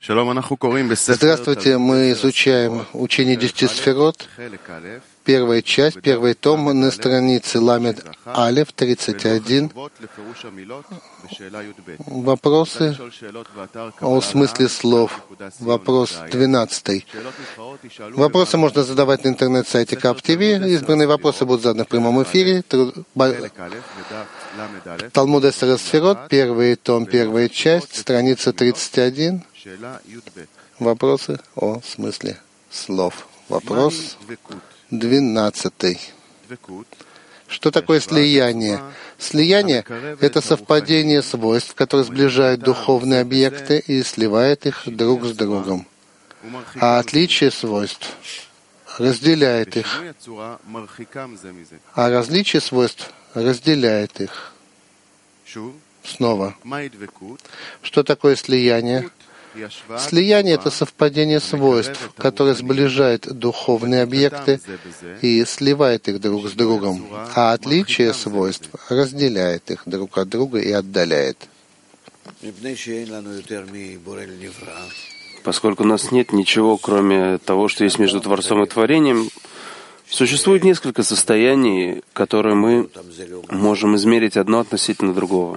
Здравствуйте, мы изучаем учение 10 сферот, первая часть, первый том, на странице Ламед Алеф, 31. Вопросы о смысле слов. Вопрос 12. Вопросы можно задавать на интернет-сайте КАП ТВ. Избранные вопросы будут заданы в прямом эфире. Талмуд Эсер Сферот, первый том, первая часть, страница 31. Вопросы о смысле слов. Вопрос 12. Что такое слияние? Слияние — это совпадение свойств, которые сближают духовные объекты и сливают их друг с другом. А отличие свойств разделяет их. А различие свойств разделяет их. Снова. Что такое слияние? Слияние — это совпадение свойств, которое сближает духовные объекты и сливает их друг с другом, а отличие свойств разделяет их друг от друга и отдаляет. Поскольку у нас нет ничего, кроме того, что есть между Творцом и Творением, существует несколько состояний, которые мы можем измерить одно относительно другого.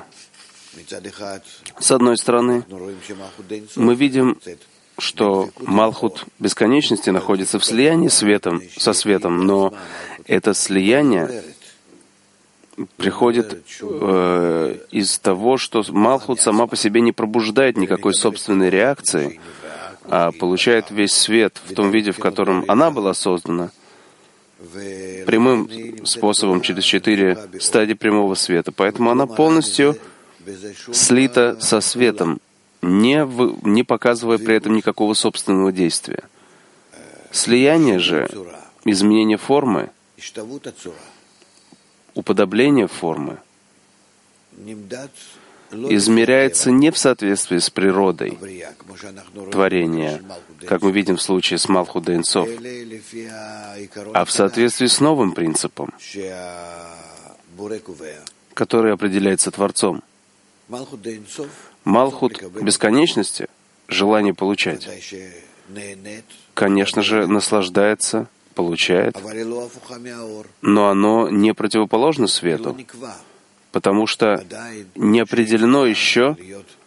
С одной стороны, мы видим, что Малхут бесконечности находится в слиянии со светом, но это слияние приходит из того, что Малхут сама по себе не пробуждает никакой собственной реакции, а получает весь свет в том виде, в котором она была создана, прямым способом через 4 стадии прямого света. Поэтому она полностью слита со светом, не показывая при этом никакого собственного действия. Слияние же, изменение формы, уподобление формы, измеряется не в соответствии с природой творения, как мы видим в случае с Малхут Эйн Соф, а в соответствии с новым принципом, который определяется Творцом. Малхут бесконечности, желание получать, конечно же, наслаждается, получает, но оно не противоположно свету, потому что не определено еще,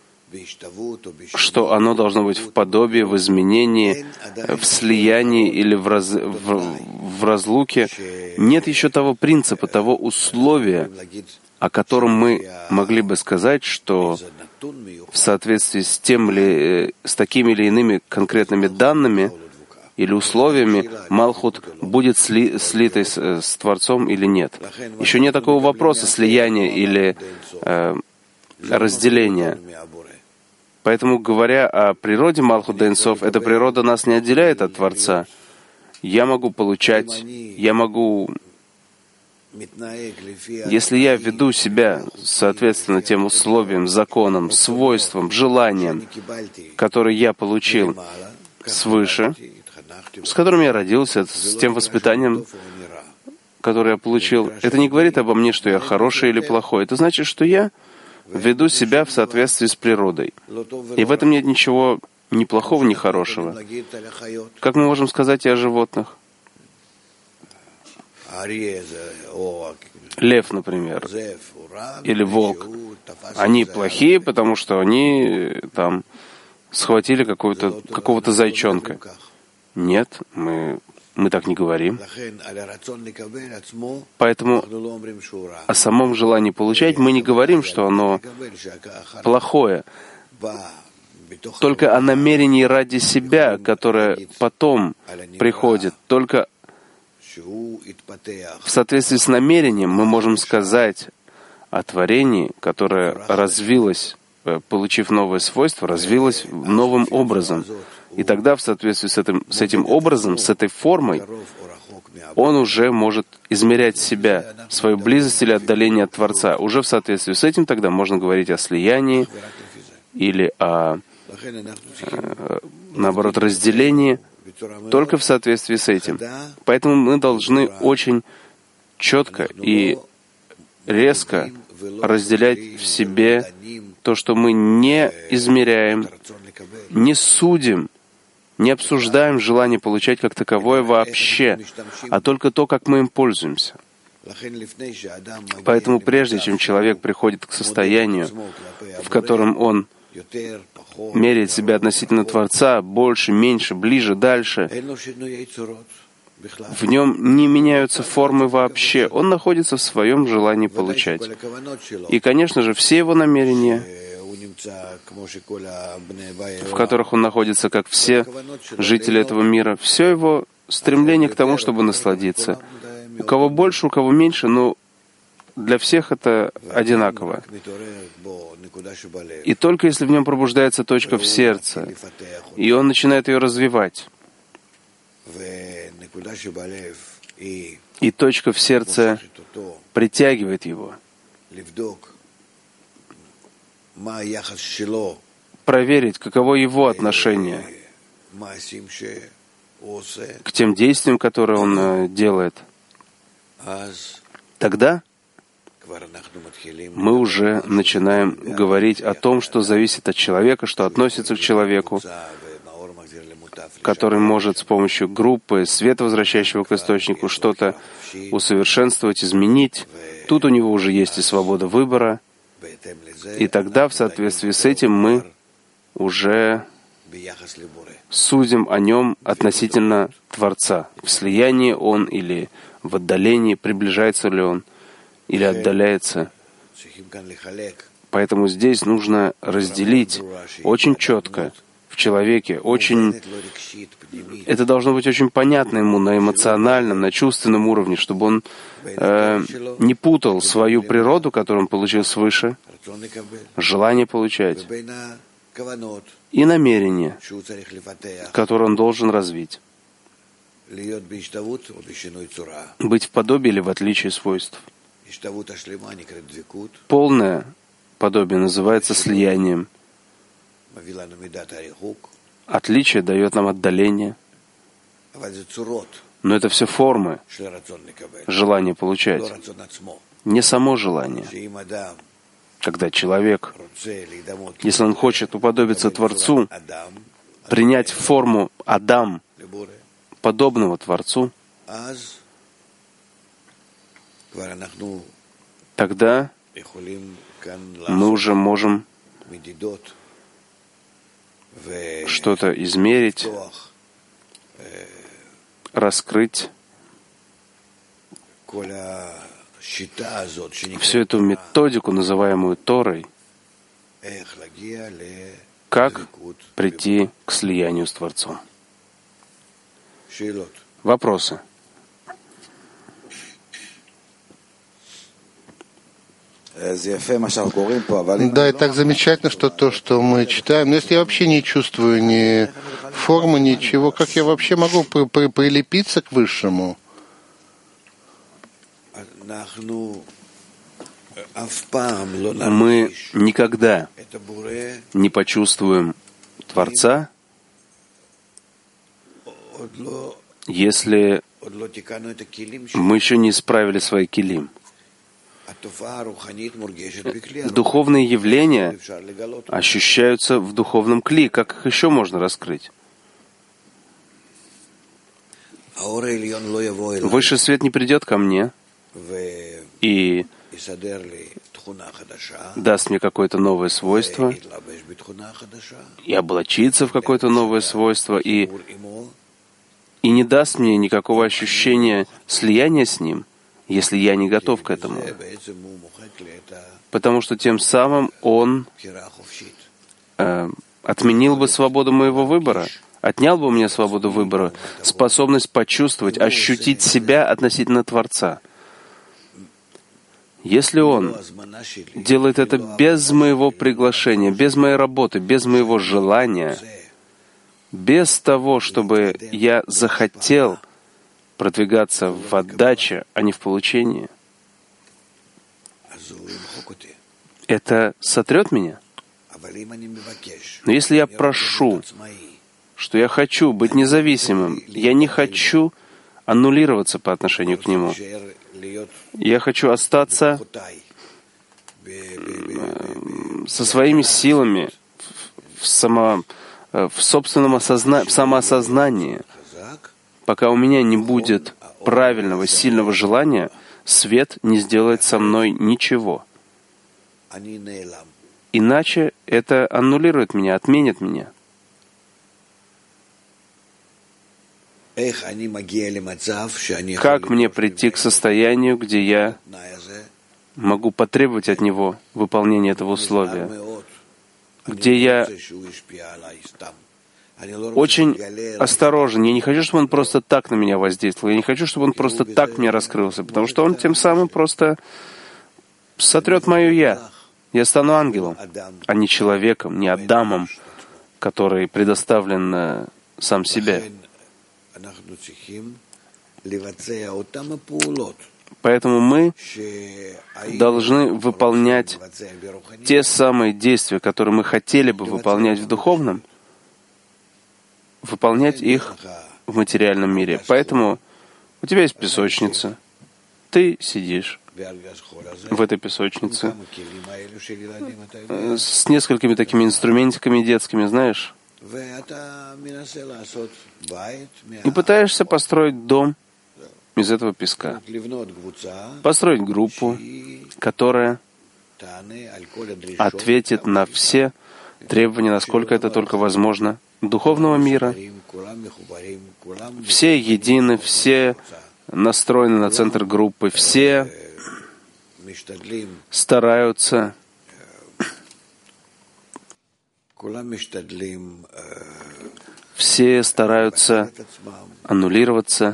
что оно должно быть в подобии, в изменении, в слиянии или в разлуке. Нет еще того принципа, того условия, о котором мы могли бы сказать, что в соответствии с такими или иными конкретными данными или условиями Малхут будет слитой с Творцом или нет. Еще нет такого вопроса слияния или разделения. Поэтому, говоря о природе Малхут Эйн Соф, эта природа нас не отделяет от Творца. Я могу получать, если я веду себя соответственно тем условиям, законам, свойствам, желаниям, которые я получил свыше, с которым я родился, с тем воспитанием, которое я получил, это не говорит обо мне, что я хороший или плохой. Это значит, что я веду себя в соответствии с природой. И в этом нет ничего ни плохого, ни хорошего. Как мы можем сказать и о животных? Лев, например, или волк. Они плохие, потому что они там схватили какого-то зайчонка. Нет, мы так не говорим. Поэтому о самом желании получать мы не говорим, что оно плохое. Только о намерении ради себя, которое потом приходит, только в соответствии с намерением мы можем сказать о творении, которое развилось, получив новое свойство, развилось новым образом. И тогда в соответствии с этим образом, с этой формой, он уже может измерять себя, свою близость или отдаление от Творца. Уже в соответствии с этим тогда можно говорить о слиянии или о, наоборот, разделении, только в соответствии с этим. Поэтому мы должны очень четко и резко разделять в себе то, что мы не измеряем не судим, не обсуждаем желание получать как таковое вообще, а только то, как мы им пользуемся. Поэтому прежде чем человек приходит к состоянию, в котором он меряет себя относительно Творца, больше, меньше, ближе, дальше, в нем не меняются формы вообще. Он находится в своем желании получать. И, конечно же, все его намерения, в которых он находится, как все жители этого мира, все его стремление к тому, чтобы насладиться. У кого больше, у кого меньше, но для всех это одинаково. И только если в нем пробуждается точка в сердце, и он начинает ее развивать, и точка в сердце притягивает его, проверить, каково его отношение к тем действиям, которые он делает, тогда мы уже начинаем говорить о том, что зависит от человека, что относится к человеку, который может с помощью группы, света, возвращающего к источнику, что-то усовершенствовать, изменить. Тут у него уже есть и свобода выбора. И тогда, в соответствии с этим, мы уже судим о нем относительно Творца. В слиянии он или в отдалении, приближается ли он или отдаляется. Поэтому здесь нужно разделить очень четко в человеке, это должно быть очень понятно ему на эмоциональном, на чувственном уровне, чтобы он не путал свою природу, которую он получил свыше, желание получать, и намерение, которое он должен развить. Быть в подобии или в отличии свойств. Полное подобие называется слиянием. Отличие дает нам отдаление. Но это все формы желания получать, не само желание. Когда человек, если он хочет уподобиться Творцу, принять форму Адам, подобного Творцу, тогда мы уже можем что-то измерить, раскрыть всю эту методику, называемую Торой, как прийти к слиянию с Творцом. Вопросы? Да, и так замечательно, что то, что мы читаем. Но если я вообще не чувствую ни формы, ничего, как я вообще могу прилепиться к Высшему? Мы никогда не почувствуем Творца, если мы еще не исправили свои килим. Духовные явления ощущаются в духовном кли. Как их еще можно раскрыть? Высший свет не придет ко мне и даст мне какое-то новое свойство, и облачится в какое-то новое свойство, и не даст мне никакого ощущения слияния с ним, если я не готов к этому. Потому что тем самым он отменил бы свободу моего выбора, отнял бы у меня свободу выбора, способность почувствовать, ощутить себя относительно Творца. Если он делает это без моего приглашения, без моей работы, без моего желания, без того, чтобы я захотел продвигаться в отдаче, а не в получении, это сотрет меня. Но если я прошу, что я хочу быть независимым, я не хочу аннулироваться по отношению к нему, я хочу остаться со своими силами в в собственном в самоосознании, пока у меня не будет правильного, сильного желания, свет не сделает со мной ничего. Иначе это аннулирует меня, отменит меня. Как мне прийти к состоянию, где я могу потребовать от него выполнения этого условия, где я очень осторожен. Я не хочу, чтобы он просто так на меня воздействовал. Я не хочу, чтобы он просто так мне раскрылся, потому что он тем самым просто сотрет мое «я». Я стану ангелом, а не человеком, не Адамом, который предоставлен сам себе. Поэтому мы должны выполнять те самые действия, которые мы хотели бы выполнять в духовном, выполнять их в материальном мире. Поэтому у тебя есть песочница, ты сидишь в этой песочнице с несколькими такими инструментиками детскими, знаешь, и пытаешься построить дом из этого песка, построить группу, которая ответит на все требования, насколько это только возможно, духовного мира. Все едины, все настроены на центр группы, все стараются аннулироваться,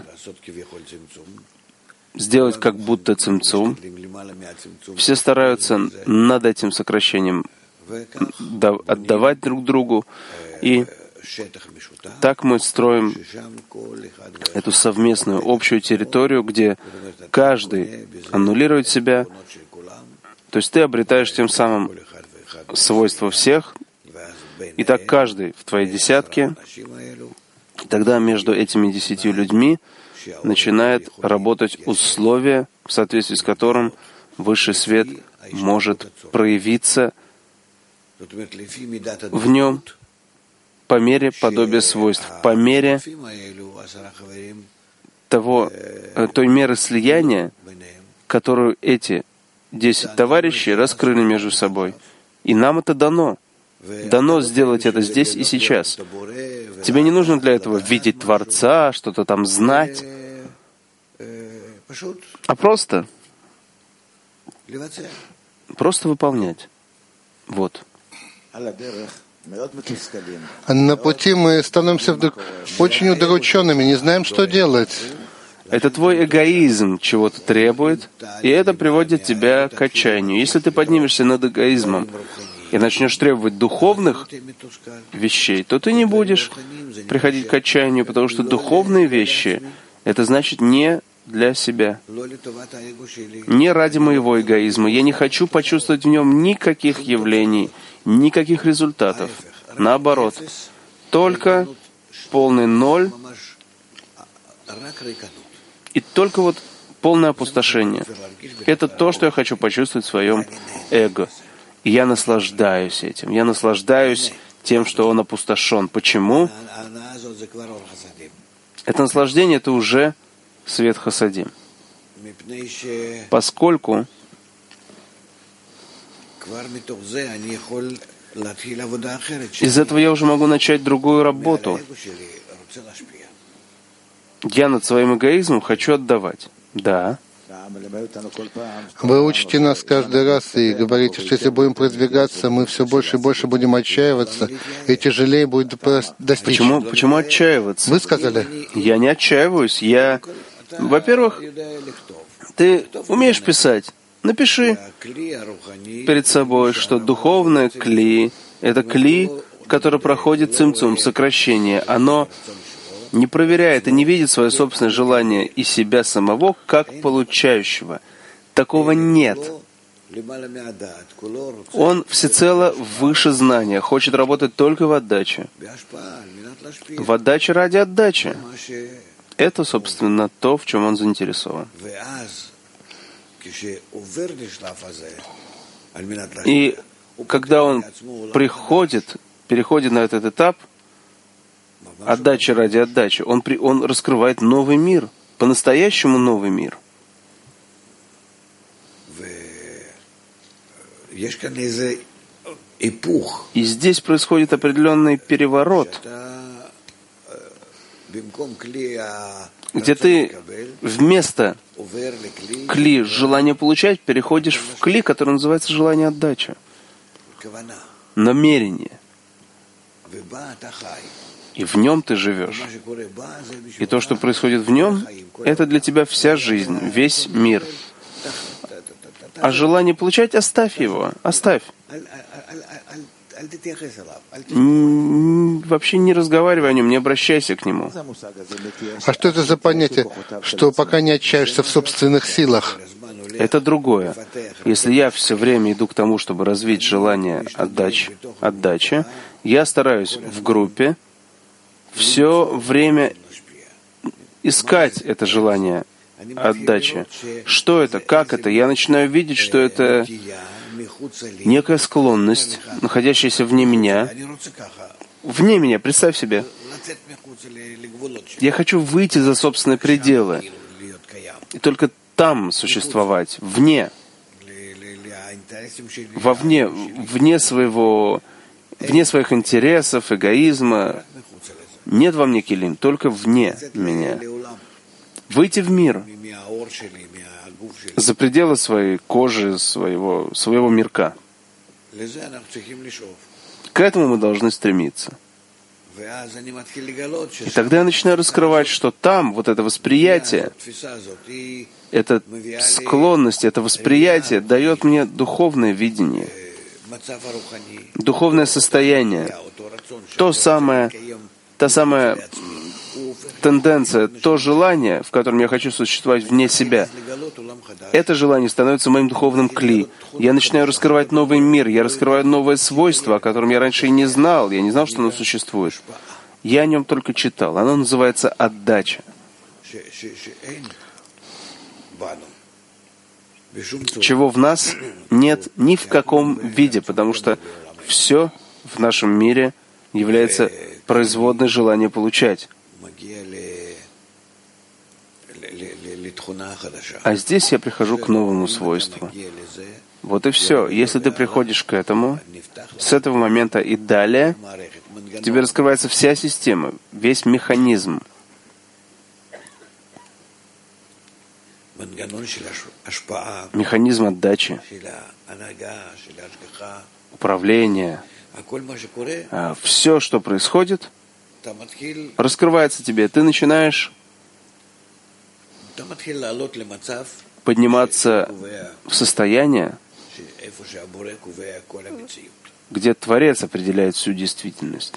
сделать как будто цимцум. Все стараются над этим сокращением отдавать друг другу. И так мы строим эту совместную общую территорию, где каждый аннулирует себя. То есть ты обретаешь тем самым свойства всех. И так каждый в твоей десятке. И тогда между этими 10 людьми начинает работать условие, в соответствии с которым высший свет может проявиться в нем по мере подобия свойств, по мере той меры слияния, которую эти 10 товарищей раскрыли между собой. И нам это дано. Дано сделать это здесь и сейчас. Тебе не нужно для этого видеть Творца, что-то там знать, а просто выполнять. Вот. На пути мы становимся вдруг очень удрученными, не знаем, что делать. Это твой эгоизм чего-то требует, и это приводит тебя к отчаянию. Если ты поднимешься над эгоизмом и начнешь требовать духовных вещей, то ты не будешь приходить к отчаянию, потому что духовные вещи — это значит не для себя, не ради моего эгоизма. Я не хочу почувствовать в нем никаких явлений, никаких результатов. Наоборот, только полный ноль и только вот полное опустошение. Это то, что я хочу почувствовать в своем эго. И я наслаждаюсь этим. Я наслаждаюсь тем, что он опустошен. Почему? Это наслаждение — это уже свет хасадим. Поскольку из этого я уже могу начать другую работу. Я над своим эгоизмом хочу отдавать. Да. Вы учите нас каждый раз и говорите, что если будем продвигаться, мы все больше и больше будем отчаиваться, и тяжелее будет достичь. Почему отчаиваться? Вы сказали. Я не отчаиваюсь. Во-первых, ты умеешь писать. Напиши перед собой, что духовное кли — это кли, который проходит цимцум, сокращение. Оно не проверяет и не видит свое собственное желание и себя самого как получающего. Такого нет. Он всецело выше знания, хочет работать только в отдаче. В отдаче ради отдачи. Это, собственно, то, в чем он заинтересован. И когда он переходит на этот этап, отдача ради отдачи. Он раскрывает новый мир, по-настоящему новый мир. И здесь происходит определенный переворот, где ты вместо кли желания получать переходишь в кли, который называется желание отдачи, намерение. И в нем ты живешь. И то, что происходит в нем, это для тебя вся жизнь, весь мир. А желание получать, оставь его, оставь. Вообще не разговаривай о нем, не обращайся к нему. А что это за понятие, что пока не отчаешься в собственных силах? Это другое. Если я все время иду к тому, чтобы развить желание отдачи, я стараюсь в группе все время искать это желание отдачи. Что это? Как это? Я начинаю видеть, что это некая склонность, находящаяся вне меня. Вне меня, представь себе. Я хочу выйти за собственные пределы. И только там существовать, вне. Вне своих интересов, эгоизма. Нет во мне килим, только вне меня. Выйти в мир, за пределы своей кожи, своего мирка. К этому мы должны стремиться. И тогда я начинаю раскрывать, что там вот это восприятие, эта склонность, это восприятие дает мне духовное видение, духовное состояние, та самая тенденция, то желание, в котором я хочу существовать вне себя. Это желание становится моим духовным кли. Я начинаю раскрывать новый мир, я раскрываю новое свойство, о котором я раньше и не знал. Я не знал, что оно существует. Я о нем только читал. Оно называется отдача. Чего в нас нет ни в каком виде, потому что все в нашем мире является производной желания получать. А здесь я прихожу к новому свойству. Вот и все. Если ты приходишь к этому, с этого момента и далее, тебе раскрывается вся система, весь механизм. Механизм отдачи, управления. Все, что происходит, раскрывается тебе. Ты начинаешь подниматься в состояние, где Творец определяет всю действительность.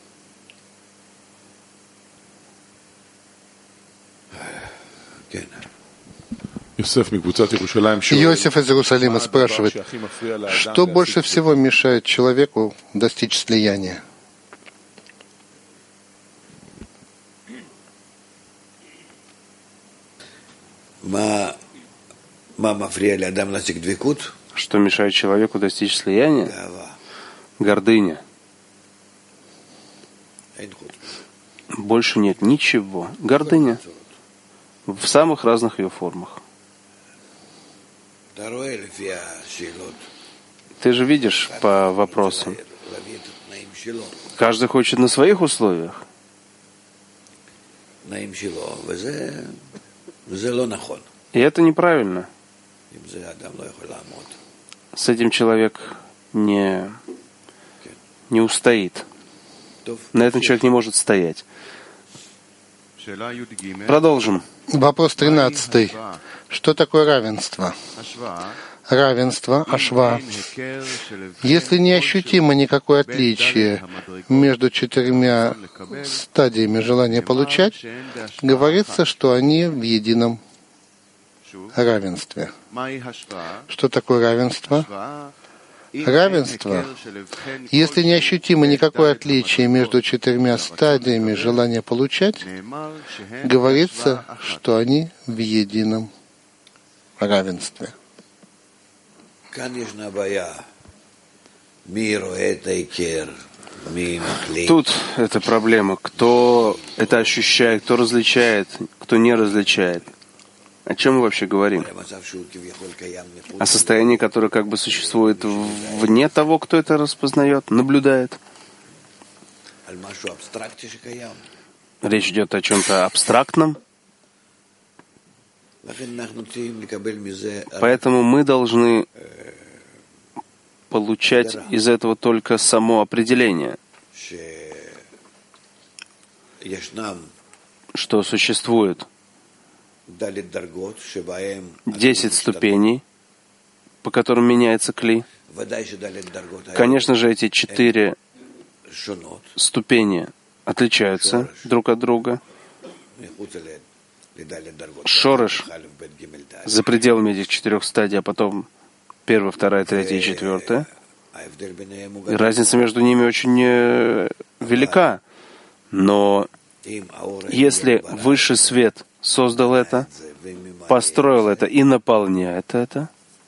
Иосиф из Иерусалима спрашивает, что больше всего мешает человеку достичь слияния? Что мешает человеку достичь слияния? Гордыня. Больше нет ничего. Гордыня. В самых разных ее формах. Ты же видишь по вопросам. Каждый хочет на своих условиях. И это неправильно. С этим человек не устоит. На этом человек не может стоять. Продолжим. Вопрос 13. Что такое равенство? Равенство, ашва. Если неощутимо никакое отличие между 4 стадиями желания получать, говорится, что они в едином равенстве. Что такое равенство? Равенство, если неощутимо никакое отличие между 4 стадиями желания получать, говорится, что они в едином равенстве. Тут эта проблема. Кто это ощущает, кто различает, кто не различает. О чем мы вообще говорим? О состоянии, которое как бы существует вне того, кто это распознает, наблюдает. Речь идет о чем-то абстрактном. Поэтому мы должны получать из этого только само определение, что существует 10 ступеней, по которым меняется кли. Конечно же, эти 4 ступени отличаются друг от друга. Шореш за пределами этих 4 стадий, а потом 1, 2, 3 и 4. И разница между ними очень велика. Но если высший свет создал это, построил это и наполняет это,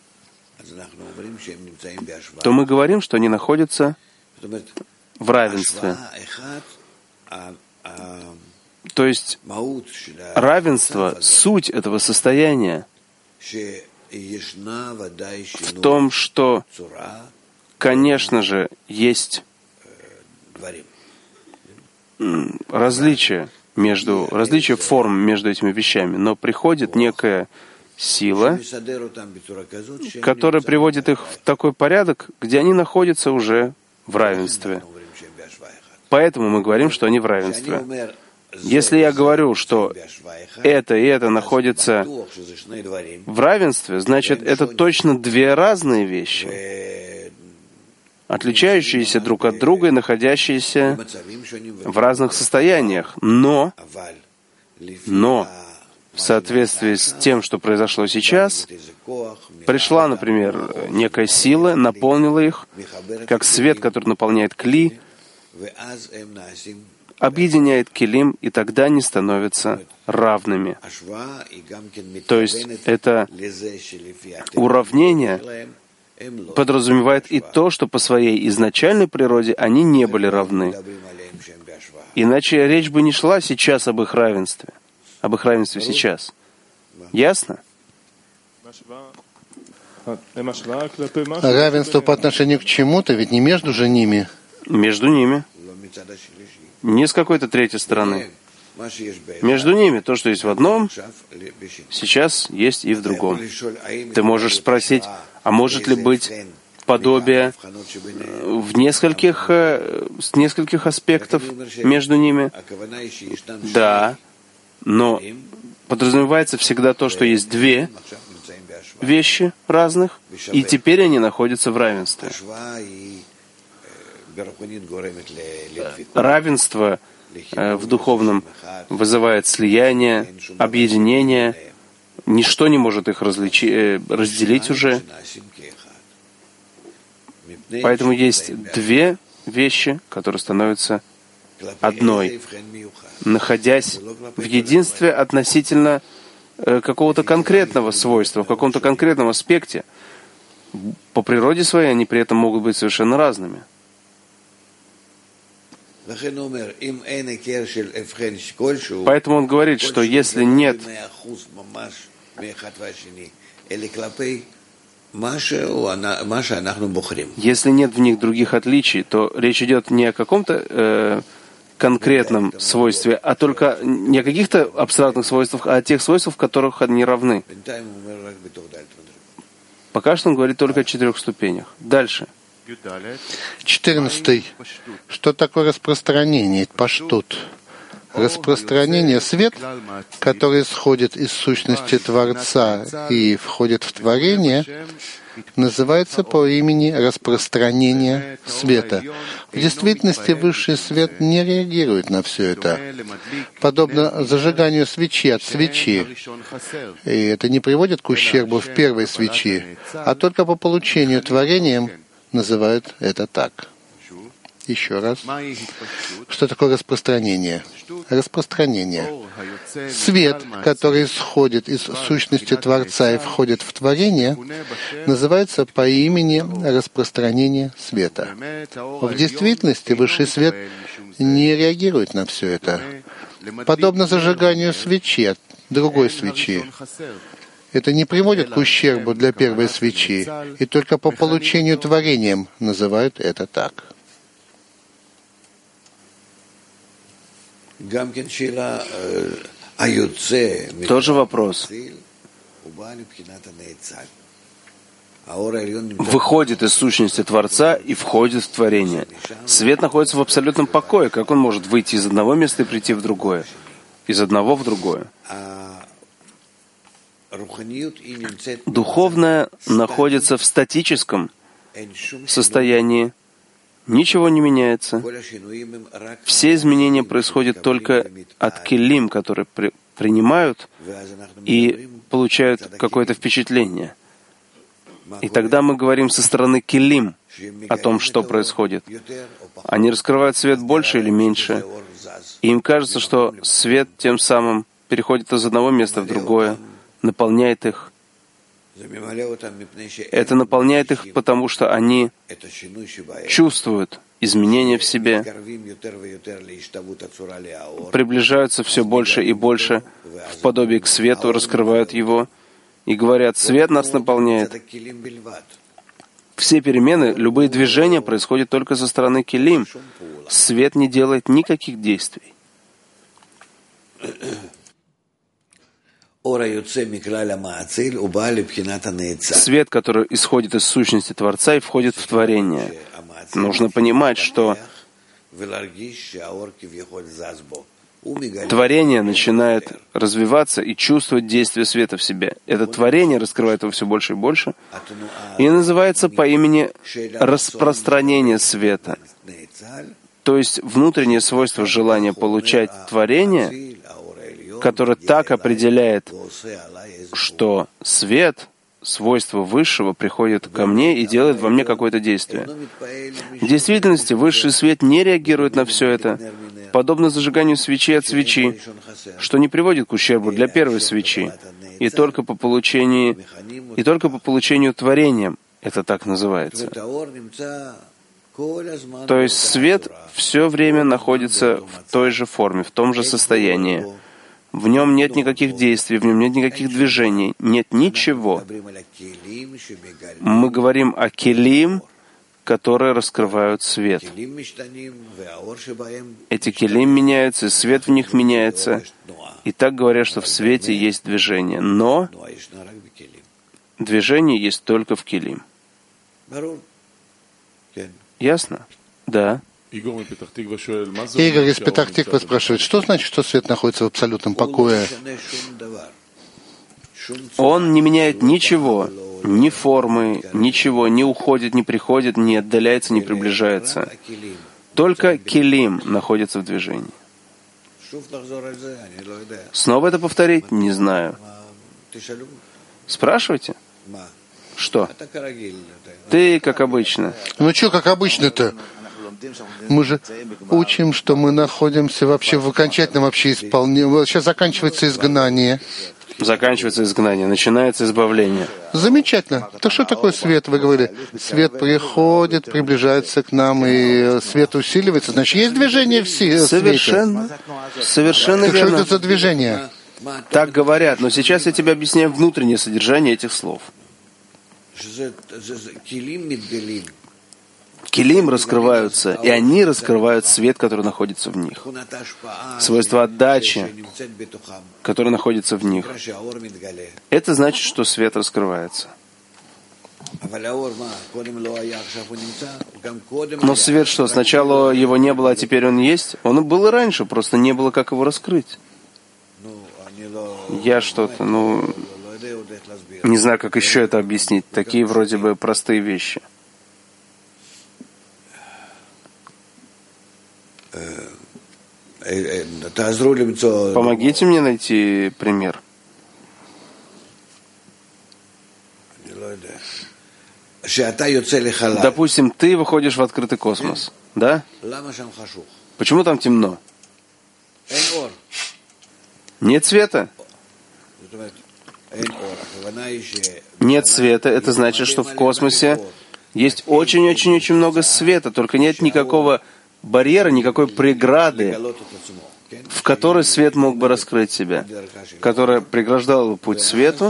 то мы говорим, что они находятся в равенстве. То есть равенство, суть этого состояния в том, что, конечно же, есть различие форм между этими вещами, но приходит некая сила, которая приводит их в такой порядок, где они находятся уже в равенстве. Поэтому мы говорим, что они в равенстве. Если я говорю, что это и это находятся в равенстве, значит, это точно 2 разные вещи, отличающиеся друг от друга и находящиеся в разных состояниях. Но в соответствии с тем, что произошло сейчас, пришла, например, некая сила, наполнила их, как свет, который наполняет кли, объединяет килим, и тогда они становятся равными. То есть это уравнение подразумевает и то, что по своей изначальной природе они не были равны. Иначе речь бы не шла сейчас об их равенстве сейчас. Ясно? Равенство по отношению к чему-то, ведь не между же ними. Между ними. Не с какой-то третьей стороны. Между ними то, что есть в одном, сейчас есть и в другом. Ты можешь спросить, а может ли быть подобие с нескольких аспектов между ними? Да, но подразумевается всегда то, что есть 2 вещи разных, и теперь они находятся в равенстве. Равенство в духовном вызывает слияние, объединение. Ничто не может их разделить уже. Поэтому есть 2 вещи, которые становятся одной, находясь в единстве относительно какого-то конкретного свойства, в каком-то конкретном аспекте. По природе своей они при этом могут быть совершенно разными. Поэтому он говорит, что если нет в них других отличий, то речь идет не о каком-то конкретном свойстве, а только не о каких-то абстрактных свойствах, а о тех свойствах, в которых они равны. Пока что он говорит только о 4 ступенях. Дальше. 14. Что такое распространение? Паштут. Распространение — свет, который исходит из сущности Творца и входит в творение, называется по имени распространение света. В действительности высший свет не реагирует на все это, подобно зажиганию свечи от свечи. И это не приводит к ущербу в первой свечи, а только по получению творением называют это так. Еще раз. Что такое распространение? Распространение. Свет, который исходит из сущности Творца и входит в творение, называется по имени распространение света. В действительности высший свет не реагирует на все это. Подобно зажиганию свечи, другой свечи. Это не приводит к ущербу для первой свечи, и только по получению творением называют это так. Тоже вопрос. Выходит из сущности Творца и входит в творение. Свет находится в абсолютном покое. Как он может выйти из одного места и прийти в другое? Из одного в другое. Духовное находится в статическом состоянии. Ничего не меняется. Все изменения происходят только от келим, которые принимают и получают какое-то впечатление. И тогда мы говорим со стороны келим о том, что происходит. Они раскрывают свет больше или меньше. И им кажется, что свет тем самым переходит из одного места в другое, наполняет их. Это наполняет их, потому что они чувствуют изменения в себе, приближаются все больше и больше в подобие к свету, раскрывают его и говорят: «Свет нас наполняет». Все перемены, любые движения происходят только со стороны келим. Свет не делает никаких действий. Свет, который исходит из сущности Творца и входит в творение. Нужно понимать, что творение начинает развиваться и чувствовать действие света в себе. Это творение раскрывает его все больше и больше. И называется по имени распространение света. То есть внутреннее свойство желания получать творение, которое так определяет, что свет, свойство Высшего, приходит ко мне и делает во мне какое-то действие. В действительности Высший Свет не реагирует на все это, подобно зажиганию свечи от свечи, что не приводит к ущербу для первой свечи, и только по получению творения это так называется. То есть свет все время находится в той же форме, в том же состоянии. В нем нет никаких действий, в нем нет никаких движений, нет ничего. Мы говорим о келим, которые раскрывают свет. Эти келим меняются, и свет в них меняется. И так говорят, что в свете есть движение. Но движение есть только в келим. Ясно? Да. Игорь из Петах-Тиквы спрашивает, что значит, что свет находится в абсолютном покое? Он не меняет ничего, ни формы, ничего, не уходит, не приходит, не отдаляется, не приближается. Только келим находится в движении. Снова это повторить? Не знаю. Спрашивайте. Что? Ты, как обычно. Ну что, как обычно-то? Мы же учим, что мы находимся вообще в окончательном вообще исполнении. Сейчас заканчивается изгнание. Заканчивается изгнание, начинается избавление. Замечательно. Так что такое свет? Вы говорили, свет приходит, приближается к нам, и свет усиливается. Значит, есть движение в свете. Совершенно так верно. Что это за движение? Так говорят, но сейчас я тебе объясняю внутреннее содержание этих слов. Келим раскрываются, и они раскрывают свет, который находится в них. Свойство отдачи, которое находится в них. Это значит, что свет раскрывается. Но свет что, сначала его не было, а теперь он есть? Он был и раньше, просто не было, как его раскрыть. Я что-то, не знаю, как еще это объяснить. Такие вроде бы простые вещи. Помогите мне найти пример. Допустим, ты выходишь в открытый космос, да? Почему там темно? Нет света. Нет света, это значит, что в космосе есть очень-очень-очень много света, только нет никакого барьера, никакой преграды, в которой свет мог бы раскрыть себя, которая преграждала бы путь свету.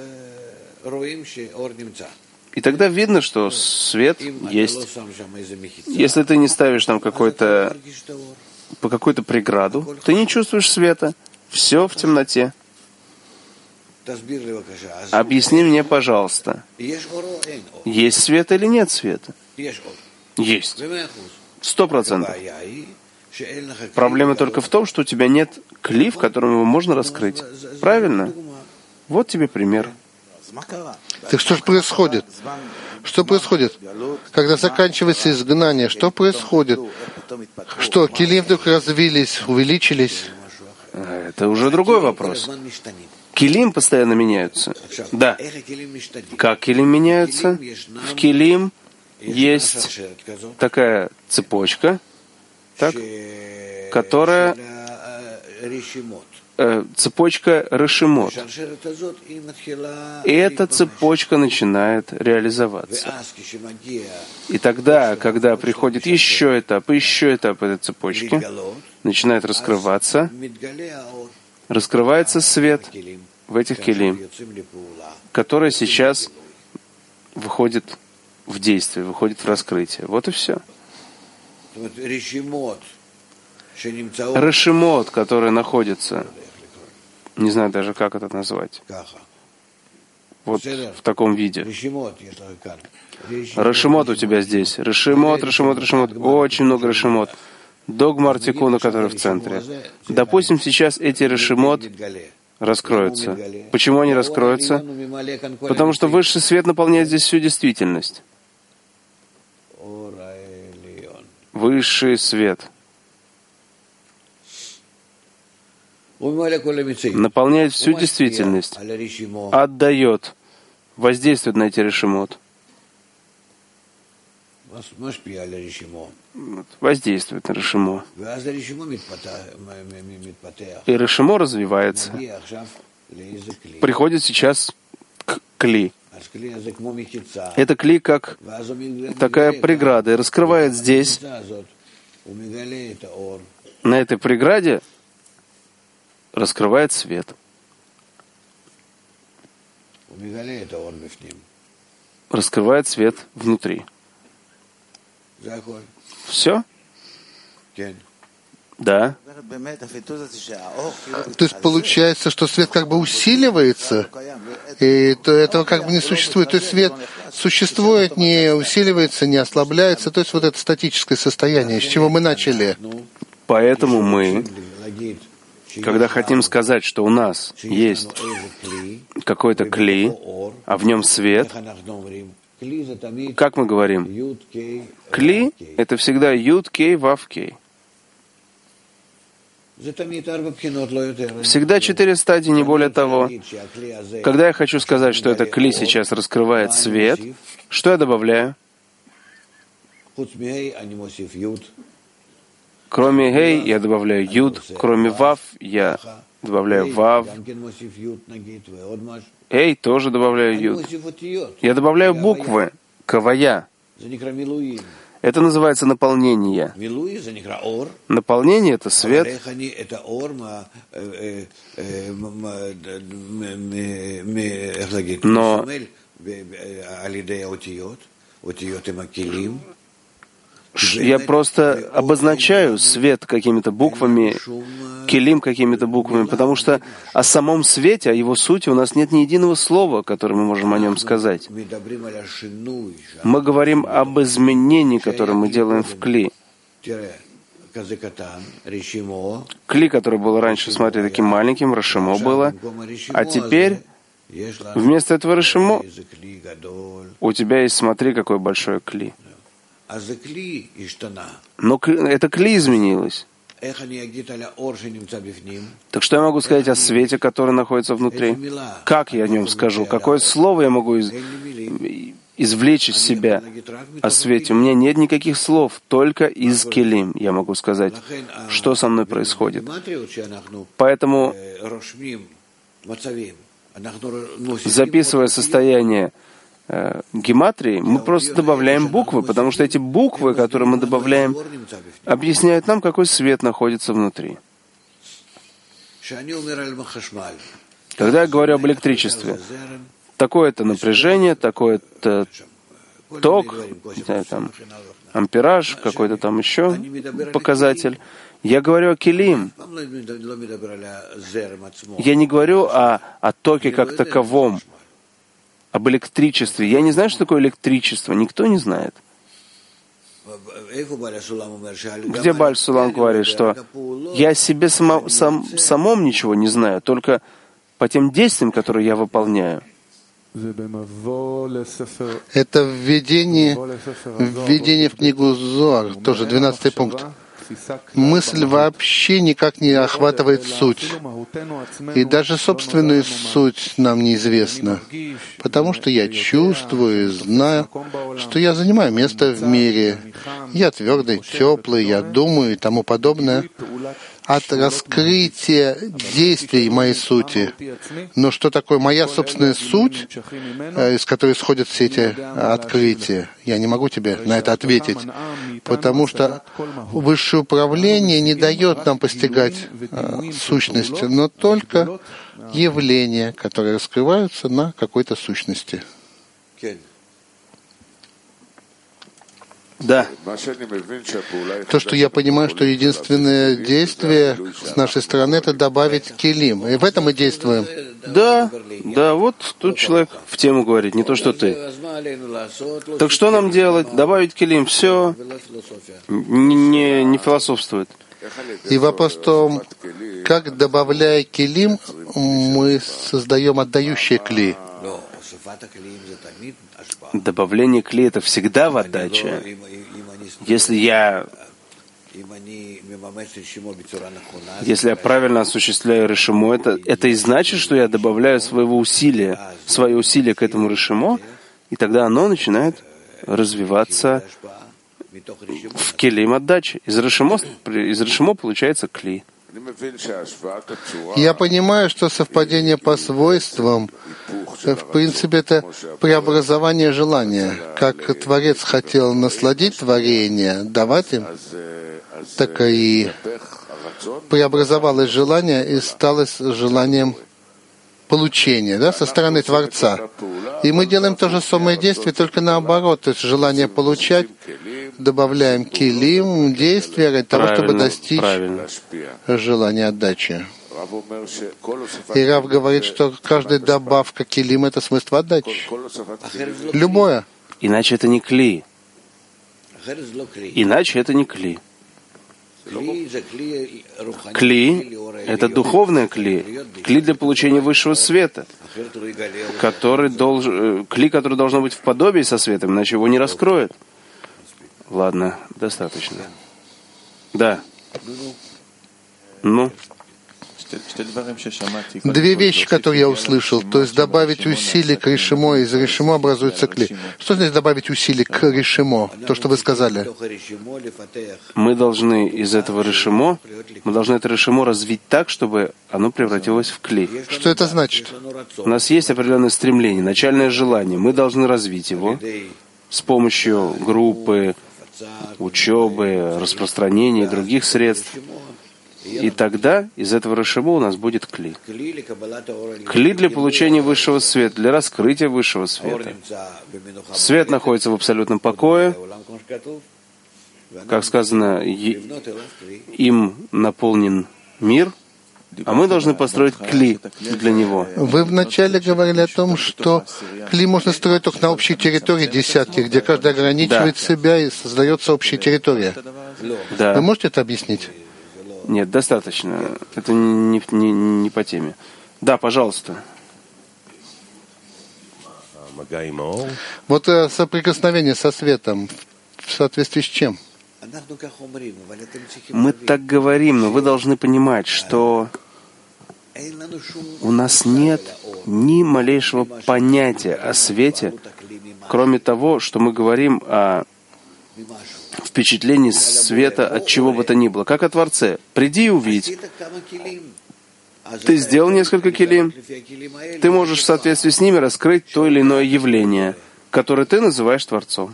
И тогда видно, что свет есть. Если ты не ставишь там по какую-то преграду, ты не чувствуешь света. Все в темноте. Объясни мне, пожалуйста, есть свет или нет света? Есть. 100%. Проблема только в том, что у тебя нет кли, в котором его можно раскрыть. Правильно? Вот тебе пример. Так что же происходит? Что происходит? Когда заканчивается изгнание, что происходит? Что, килим вдруг развились, увеличились? Это уже другой вопрос. Килим постоянно меняются. Да. Как килим меняются? В килим есть такая цепочка, так, которая цепочка решимот. И эта цепочка начинает реализоваться. И тогда, когда приходит еще этап этой цепочки, начинает раскрываться, раскрывается свет в этих килим, который сейчас выходит в действие, выходит в раскрытие. Вот и все. Решимот, которые находятся, не знаю даже, как это назвать, вот в таком виде. Решимот у тебя здесь. Решимот. Очень много решимот. До Гмар-Тикуна, который в центре. Допустим, сейчас эти решимот раскроются. Почему они раскроются? Потому что высший свет наполняет здесь всю действительность. Высший свет наполняет всю действительность, отдает, воздействует на эти решимот. Воздействует на решимо. И решимо развивается. Приходит сейчас к кли. Это кли как такая преграда. И раскрывает здесь, на этой преграде, раскрывает свет. Раскрывает свет внутри. Все? Да. То есть получается, что свет как бы усиливается, и то этого как бы не существует. То есть свет существует, не усиливается, не ослабляется. То есть вот это статическое состояние, с чего мы начали. Поэтому мы, когда хотим сказать, что у нас есть какой-то кли, а в нем свет, как мы говорим? Кли — это всегда Юд, Кей, Вав, Кей. Всегда 4 стадии, не более того. Когда я хочу сказать, что это кли сейчас раскрывает свет, что я добавляю? Кроме Гей я добавляю Юд, кроме Вав я добавляю Вав. Эй, тоже добавляю Юд. Я добавляю буквы, кавая. Это называется наполнение. Наполнение — это свет. Но я просто обозначаю свет какими-то буквами, келим какими-то буквами, потому что о самом свете, о его сути у нас нет ни единого слова, которое мы можем о нем сказать. Мы говорим об изменении, которое мы делаем в кли. Кли, который был раньше, смотри, таким маленьким, решимо было, а теперь вместо этого решимо у тебя есть, смотри, какое большое кли. Но это кли изменилось. Так что я могу сказать о свете, который находится внутри? Как я о нем скажу? Какое слово я могу извлечь из себя о свете. У меня нет никаких слов, только из келим я могу сказать, что со мной происходит. Поэтому, записывая состояние гематрии, мы просто добавляем буквы, потому что эти буквы, которые мы добавляем, объясняют нам, какой свет находится внутри. Когда я говорю об электричестве, такое-то напряжение, такое-то ток, там, ампераж, какой-то там еще показатель. Я говорю о келим. Я не говорю о токе как таковом, об электричестве. Я не знаю, что такое электричество. Никто не знает. Где Бааль Сулам говорит, что я о себе самом ничего не знаю, только по тем действиям, которые я выполняю. Это введение в книгу Зоар, тоже 12 пункт. Мысль вообще никак не охватывает суть. И даже собственную суть нам неизвестна. Потому что я чувствую и знаю, что я занимаю место в мире. Я твердый, теплый, я думаю и тому подобное. От раскрытия действий моей сути. Но что такое моя собственная суть, из которой исходят все эти открытия? Я не могу тебе на это ответить, потому что высшее управление не дает нам постигать сущности, но только явления, которые раскрываются на какой-то сущности. Да. То, что я понимаю, что единственное действие с нашей стороны — это добавить келим. И в этом мы действуем. Да, вот тут человек в тему говорит, не то, что ты. Так что нам делать? Добавить келим. Все. Не философствует. И вопрос в том, как, добавляя келим, мы создаем отдающие кли. Добавление кли — это всегда в отдаче. Если я правильно осуществляю решимо, это и значит, что я добавляю свое усилие к этому решимо, и тогда оно начинает развиваться в келим отдачи. Из решимо получается кли. Я понимаю, что совпадение по свойствам, в принципе, это преобразование желания. Как Творец хотел насладить творение, давать им, так и преобразовалось желание и стало желанием получения, со стороны Творца. И мы делаем то же самое действие, только наоборот, то есть желание получать, добавляем килим, действия для того, чтобы достичь желания отдачи. И Рав говорит, что каждая добавка килим — это свойство отдачи. Любое. Иначе это не кли. Кли — это духовное кли. Кли для получения высшего света. Который должно быть в подобии со светом, иначе его не раскроет. Ладно, достаточно. Да. Ну? Две вещи, которые я услышал. То есть добавить усилий к решимо, из решимо образуется кли. Что значит добавить усилий к решимо? То, что вы сказали. Мы должны из этого решимо, это решимо развить так, чтобы оно превратилось в кли. Что это значит? У нас есть определенное стремление, начальное желание. Мы должны развить его с помощью группы, учебы, распространения и других средств. И тогда из этого решимо у нас будет кли. Кли для получения высшего света, для раскрытия высшего света. Свет находится в абсолютном покое. Как сказано, им наполнен мир, а мы должны построить кли для него. Вы вначале говорили о том, что кли можно строить только на общей территории десятки, где каждый ограничивает себя и создается общая территория. Да. Вы можете это объяснить? Нет, достаточно. Это не по теме. Да, пожалуйста. Вот соприкосновение со светом в соответствии с чем? Мы так говорим, но вы должны понимать, что у нас нет ни малейшего понятия о свете, кроме того, что мы говорим о впечатлении света от чего бы то ни было, как о Творце. Приди и увидь. Ты сделал несколько килим. Ты можешь в соответствии с ними раскрыть то или иное явление, которое ты называешь Творцом.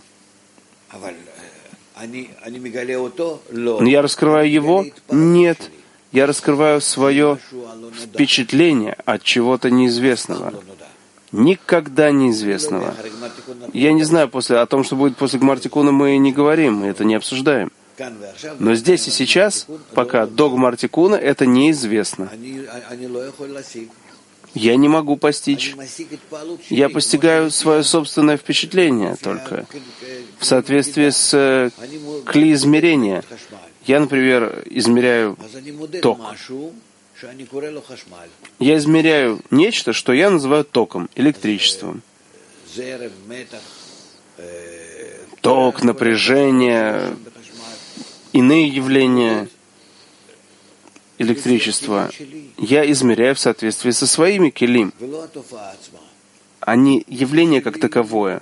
Но я раскрываю его? Нет. Я раскрываю свое впечатление от чего-то неизвестного. Никогда неизвестного. Я не знаю, о том, что будет после Гмар-Тикуна, мы не говорим, мы это не обсуждаем. Но здесь и сейчас, пока до Гмар-Тикуна, это неизвестно. Я не могу постичь. Я постигаю свое собственное впечатление только в соответствии с кли измерения. Я, например, измеряю ток. Я измеряю нечто, что я называю током, электричеством. Ток, напряжение, иные явления электричества я измеряю в соответствии со своими келим, а не явление как таковое.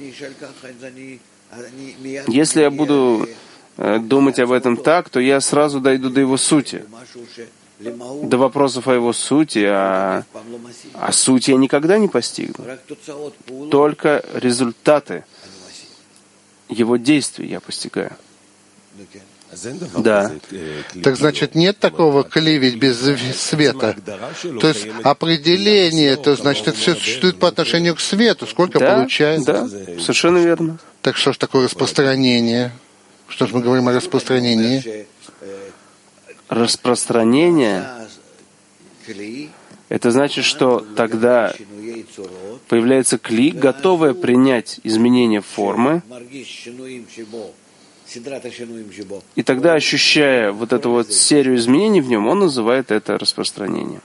Если я буду думать об этом так, то я сразу дойду до его сути, до вопросов о его сути, а суть я никогда не постигну. Только результаты его действий я постигаю. Да. Так значит, нет такого кли ведь без света. То есть определение, то значит, это все существует по отношению к свету. Сколько получается? Да, совершенно верно. Так что ж такое распространение? Что ж мы говорим о распространении? Распространение — это значит, что тогда появляется кли, готовое принять изменение формы, и тогда, ощущая вот эту вот серию изменений в нем, он называет это распространением.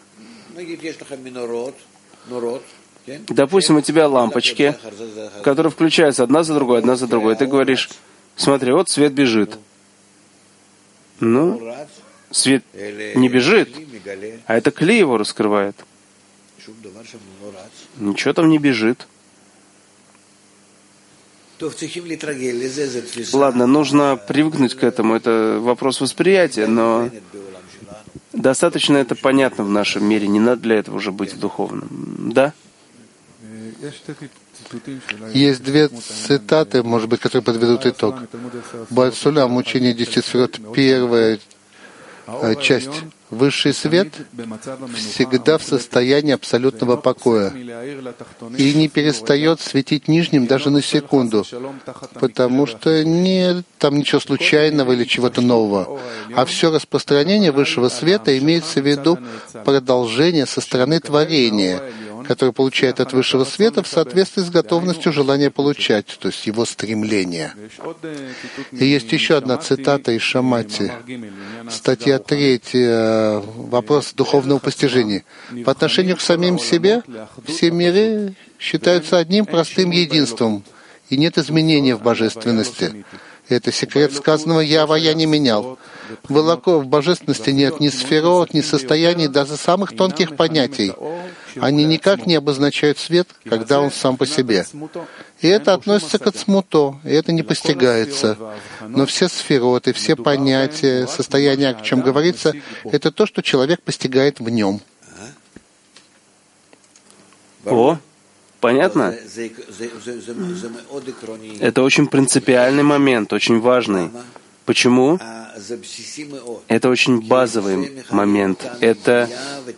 Допустим, у тебя лампочки, которые включаются одна за другой, одна за другой. Ты говоришь: смотри, вот свет бежит. Ну, свет не бежит, а это кли его раскрывает. Ничего там не бежит. Ладно, нужно привыкнуть к этому. Это вопрос восприятия, но достаточно это понятно в нашем мире. Не надо для этого уже быть духовным. Да? Есть две цитаты, может быть, которые подведут итог. Бааль Сулам, учение 10 сферот, первая часть. Высший свет всегда в состоянии абсолютного покоя и не перестает светить нижним даже на секунду, потому что нет там ничего случайного или чего-то нового. А все распространение высшего света имеется в виду продолжение со стороны творения, которое получает от высшего света в соответствии с готовностью желания получать, то есть его стремления. И есть еще одна цитата из Шамати, статья 3, вопрос духовного постижения. По отношению к самим себе, все миры считаются одним простым единством, и нет изменения в божественности. Это секрет сказанного «Я не менял». В божественности нет ни сферот, ни состояний, даже самых тонких понятий. Они никак не обозначают свет, когда он сам по себе. И это относится к ацмуто, и это не постигается. Но все сфероты, все понятия, состояния, о чем говорится, это то, что человек постигает в нем. О, понятно? Это очень принципиальный момент, очень важный. Почему? Это очень базовый момент. Это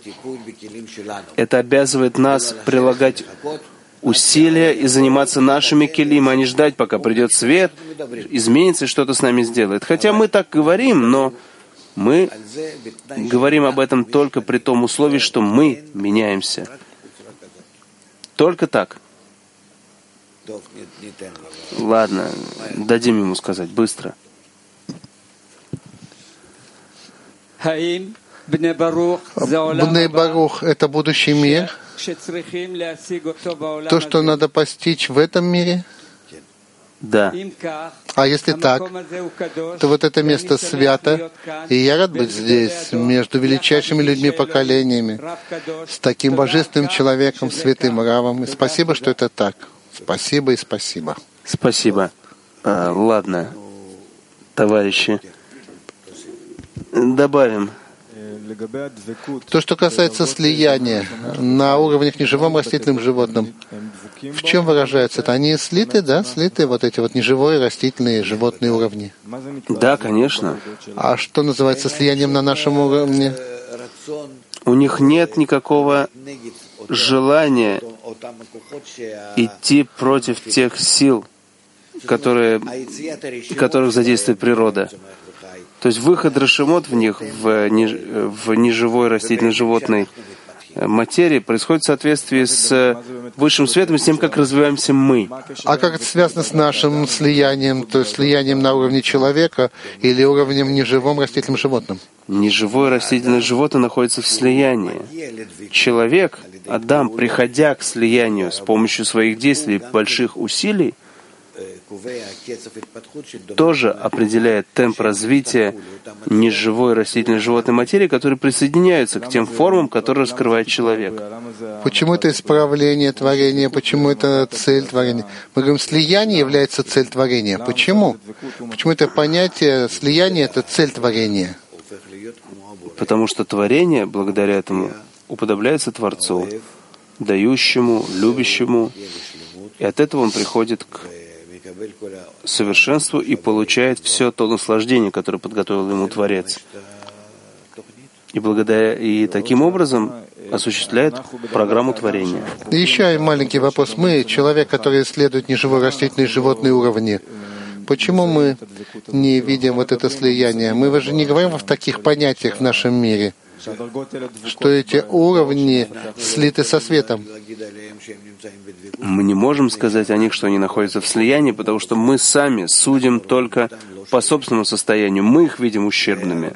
обязывает нас прилагать усилия и заниматься нашими келим, а не ждать, пока придет свет, изменится и что-то с нами сделает. Хотя мы так говорим, но мы говорим об этом только при том условии, что мы меняемся. Только так. Ладно, дадим ему сказать быстро. Бней Барух — это будущий мир, то, что надо постичь в этом мире? Да. А если так, то вот это место свято, и я рад быть здесь, между величайшими людьми поколениями, с таким божественным человеком, святым Равом. И спасибо, что это так. Спасибо и спасибо. Спасибо. Ладно, товарищи, добавим. То, что касается слияния на уровнях неживом растительным животным, в чем выражается это? Они слиты, да? Слиты вот эти вот неживые растительные животные уровни? Да, конечно. А что называется слиянием на нашем уровне? У них нет никакого желания идти против тех сил, которых задействует природа. То есть выход Рашимот в них, в неживой растительной животной материи, происходит в соответствии с высшим светом и с тем, как развиваемся мы. А как это связано с нашим слиянием, то есть слиянием на уровне человека или уровнем неживом растительным животным? Неживое растительное животное находится в слиянии. Человек, Адам, приходя к слиянию с помощью своих действий и больших усилий, тоже определяет темп развития неживой растительной животной материи, которые присоединяются к тем формам, которые раскрывает человек. Почему это исправление творения? Почему это цель творения? Мы говорим, слияние является цель творения. Почему? Почему это понятие слияния — это цель творения? Потому что творение, благодаря этому, уподобляется Творцу, дающему, любящему, и от этого он приходит к совершенству и получает все то наслаждение, которое подготовил ему Творец. И таким образом осуществляет программу творения. Еще маленький вопрос. Мы, человек, который исследует неживой растительные животные уровни, почему мы не видим вот это слияние? Мы же не говорим в таких понятиях в нашем мире, что эти уровни слиты со светом. Мы не можем сказать о них, что они находятся в слиянии, потому что мы сами судим только по собственному состоянию. Мы их видим ущербными.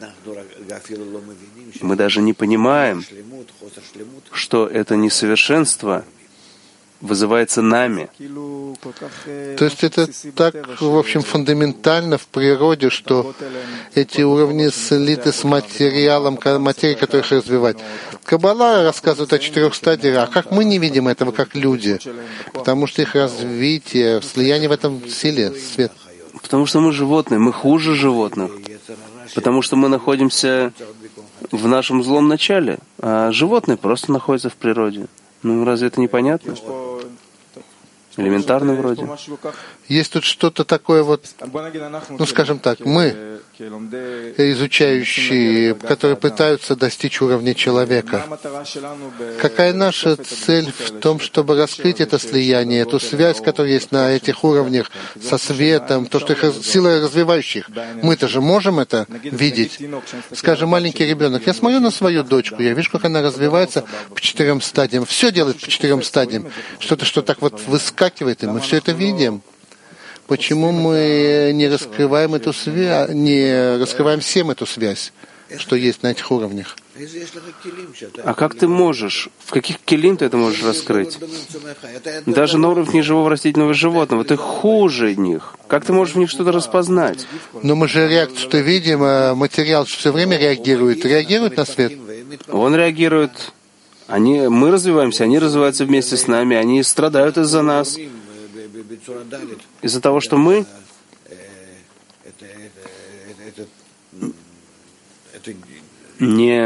Мы даже не понимаем, что это несовершенство вызывается нами. То есть это так, в общем, фундаментально в природе, что эти уровни слиты с материалом материи, которую их развивать. Каббала рассказывает о 4 стадиях, а как мы не видим этого, как люди? Потому что их развитие, слияние в этом силе, свет. Потому что мы животные, мы хуже животных. Потому что мы находимся в нашем злом начале, а животные просто находятся в природе. Ну, разве это непонятно? Элементарно вроде. Есть тут что-то такое вот, ну, скажем так, мы, изучающие, которые пытаются достичь уровня человека. Какая наша цель в том, чтобы раскрыть это слияние, эту связь, которая есть на этих уровнях со светом, то, что их сила развивающих? Мы-то же можем это видеть. Скажем, маленький ребенок. Я смотрю на свою дочку, я вижу, как она развивается по 4 стадиям. Все делает по 4 стадиям. Что-то, что так вот выскакивает, и мы все это видим. Почему мы не раскрываем эту связь, не раскрываем всем эту связь, что есть на этих уровнях? А как ты можешь? В каких келим ты это можешь раскрыть? Даже на уровне живого растительного животного. Ты хуже них. Как ты можешь в них что-то распознать? Но мы же реакцию видим, материал все время реагирует на свет. Он реагирует. Мы развиваемся, они развиваются вместе с нами, они страдают из-за нас. Из-за того, что мы не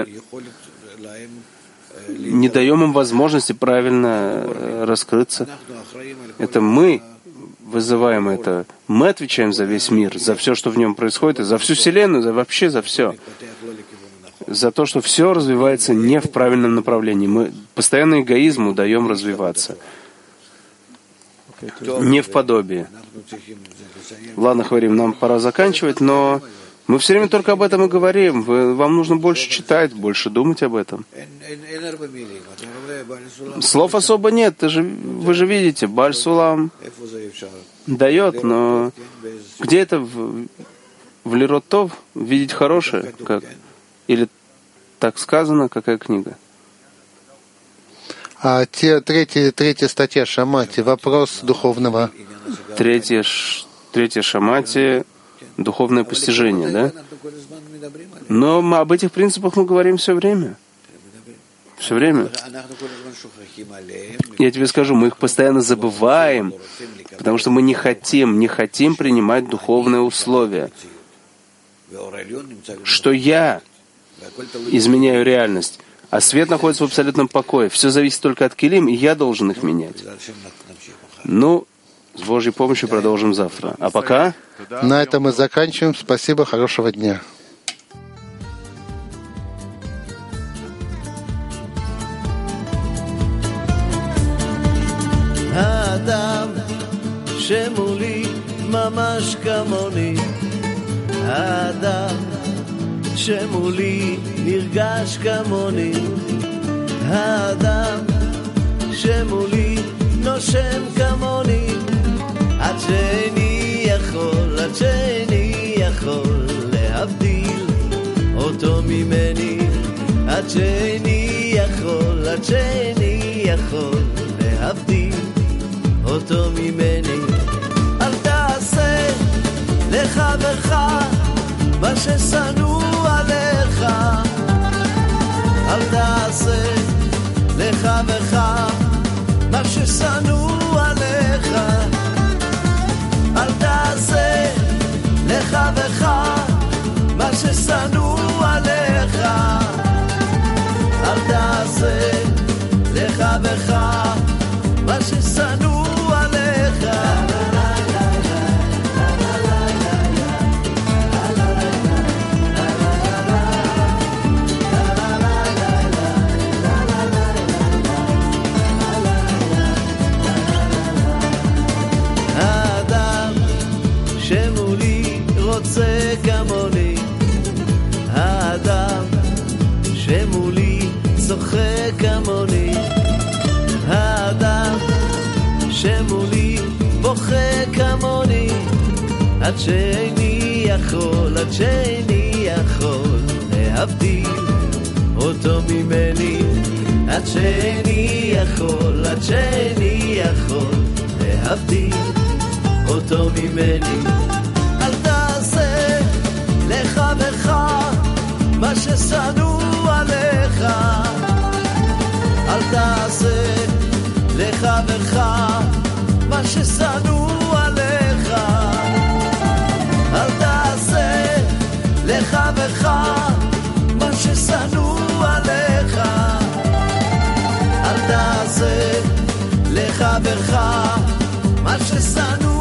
даем им возможности правильно раскрыться. Это мы вызываем это. Мы отвечаем за весь мир, за все, что в нем происходит, и за всю Вселенную, вообще за все. За то, что все развивается не в правильном направлении. Мы постоянно эгоизму даем развиваться. Не в подобии. Ладно, говорим, нам пора заканчивать, но мы все время только об этом и говорим. Вам нужно больше читать, больше думать об этом. Слов особо нет. Вы же видите, Бааль Сулам дает, но где это в Лирот Тов видеть хорошее? Как? Или так сказано, какая книга? А третья статья Шамати, вопрос духовного. Третья Шамати, духовное постижение, да? Но об этих принципах мы говорим все время. все время. Я тебе скажу, мы их постоянно забываем, потому что мы не хотим принимать духовные условия. Что я изменяю реальность, а свет находится в абсолютном покое. Все зависит только от Келим, и я должен их менять. Ну, с Божьей помощью продолжим завтра. А пока... На этом мы заканчиваем. Спасибо, хорошего дня. האדם שמולי ממש כמוני, האדם שמולי נרגש כמוני, האדם שמולי נושם כמוני, עד שאיני יכול להבדיל אותו ממני, עד שאיני יכול להבדיל אותו ממני. אל תעשה לחברך מה ששנוא עליך, אל תעשה לחברך מה ששנוא עליך, אל תעשה לחברך מה ששנוא עליך, אל תעשה לחברך מה ששנוא עליך. האדם שמולי רוצה כמוני, האדם שמולי צוחק כמוני, האדם שמולי בוכה כמוני, עד שאיני יכול להבדיל אותו ממני, עד שאיני יכול להבדיל אותו ממני. אל תעשה לחברך מה ששנוא עליך, אל תעשה לחברך מה ששנוא עליך, אל תעשה לחברך מה ששנוא עליך, אל תעשה לחברך מה ששנוא